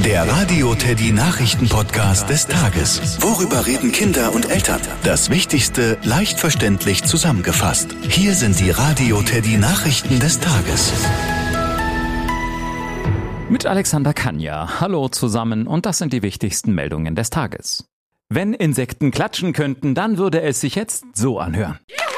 Der Radio Teddy Nachrichten-Podcast des Tages. Worüber reden Kinder und Eltern? Das Wichtigste leicht verständlich zusammengefasst. Hier sind die Radio Teddy Nachrichten des Tages. Mit Alexander Kanja. Hallo zusammen und das sind die wichtigsten Meldungen des Tages. Wenn Insekten klatschen könnten, dann würde es sich jetzt so anhören.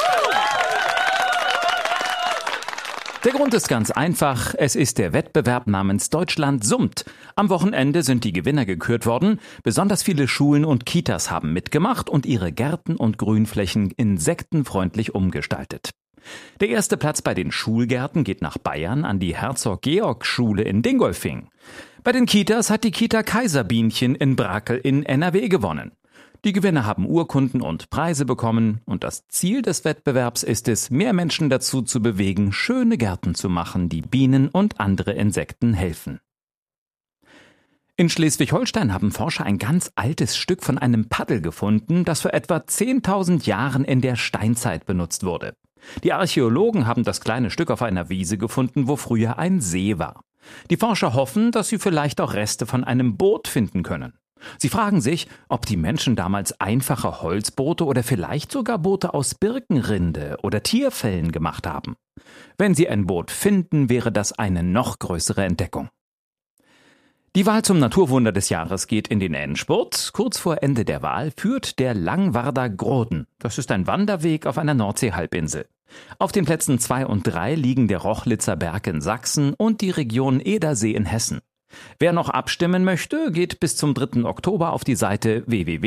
Der Grund ist ganz einfach, es ist der Wettbewerb namens Deutschland summt. Am Wochenende sind die Gewinner gekürt worden, besonders viele Schulen und Kitas haben mitgemacht und ihre Gärten und Grünflächen insektenfreundlich umgestaltet. Der erste Platz bei den Schulgärten geht nach Bayern an die Herzog-Georg-Schule in Dingolfing. Bei den Kitas hat die Kita Kaiserbienchen in Brakel in NRW gewonnen. Die Gewinner haben Urkunden und Preise bekommen und das Ziel des Wettbewerbs ist es, mehr Menschen dazu zu bewegen, schöne Gärten zu machen, die Bienen und andere Insekten helfen. In Schleswig-Holstein haben Forscher ein ganz altes Stück von einem Paddel gefunden, das vor etwa 10.000 Jahren in der Steinzeit benutzt wurde. Die Archäologen haben das kleine Stück auf einer Wiese gefunden, wo früher ein See war. Die Forscher hoffen, dass sie vielleicht auch Reste von einem Boot finden können. Sie fragen sich, ob die Menschen damals einfache Holzboote oder vielleicht sogar Boote aus Birkenrinde oder Tierfellen gemacht haben. Wenn sie ein Boot finden, wäre das eine noch größere Entdeckung. Die Wahl zum Naturwunder des Jahres geht in den Endspurt. Kurz vor Ende der Wahl führt der Langwarder Groden. Das ist ein Wanderweg auf einer Nordseehalbinsel. Auf den Plätzen 2 und 3 liegen der Rochlitzer Berg in Sachsen und die Region Edersee in Hessen. Wer noch abstimmen möchte, geht bis zum 3. Oktober auf die Seite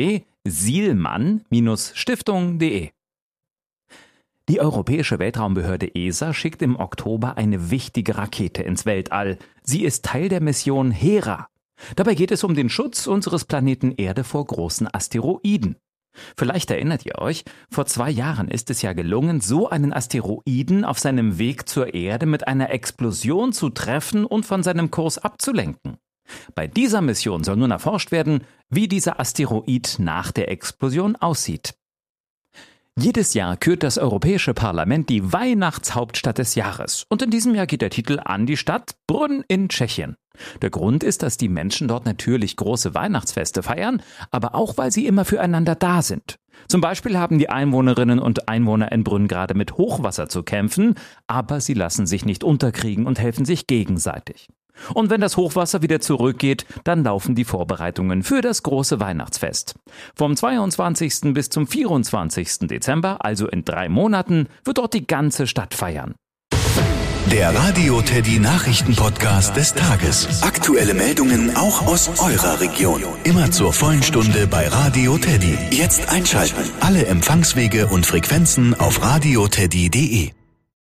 www.sielmann-stiftung.de. Die Europäische Weltraumbehörde ESA schickt im Oktober eine wichtige Rakete ins Weltall. Sie ist Teil der Mission Hera. Dabei geht es um den Schutz unseres Planeten Erde vor großen Asteroiden. Vielleicht erinnert ihr euch, vor 2 Jahren ist es ja gelungen, so einen Asteroiden auf seinem Weg zur Erde mit einer Explosion zu treffen und von seinem Kurs abzulenken. Bei dieser Mission soll nun erforscht werden, wie dieser Asteroid nach der Explosion aussieht. Jedes Jahr kürt das Europäische Parlament die Weihnachtshauptstadt des Jahres. Und in diesem Jahr geht der Titel an die Stadt Brünn in Tschechien. Der Grund ist, dass die Menschen dort natürlich große Weihnachtsfeste feiern, aber auch, weil sie immer füreinander da sind. Zum Beispiel haben die Einwohnerinnen und Einwohner in Brünn gerade mit Hochwasser zu kämpfen, aber sie lassen sich nicht unterkriegen und helfen sich gegenseitig. Und wenn das Hochwasser wieder zurückgeht, dann laufen die Vorbereitungen für das große Weihnachtsfest. Vom 22. bis zum 24. Dezember, also in 3 Monaten, wird dort die ganze Stadt feiern. Der Radio Teddy Nachrichten-Podcast des Tages. Aktuelle Meldungen auch aus eurer Region. Immer zur vollen Stunde bei Radio Teddy. Jetzt einschalten. Alle Empfangswege und Frequenzen auf radioteddy.de.